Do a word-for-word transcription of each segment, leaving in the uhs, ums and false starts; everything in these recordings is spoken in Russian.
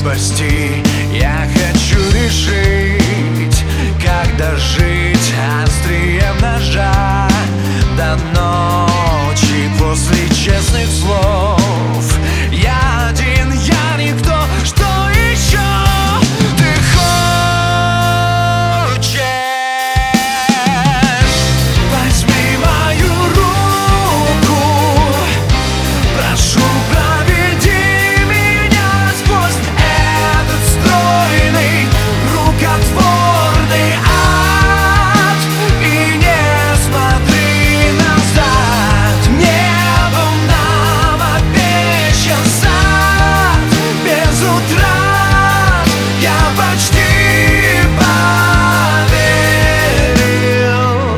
спасти. Я хочу решить, как дожить острием ножа до ночи после честных слов. Я один, я никто, что еще ты хочешь? Возьми мою руку, прошу, проведи меня сквозь этот стройный, рукотворный ад. И не смотри назад, небом нам обещан сад без утрат. Я почти поверил.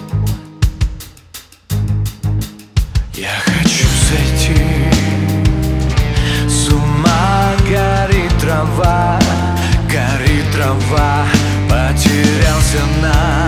Я хочу сойти с ума, горит трава, горит трава, потерялся на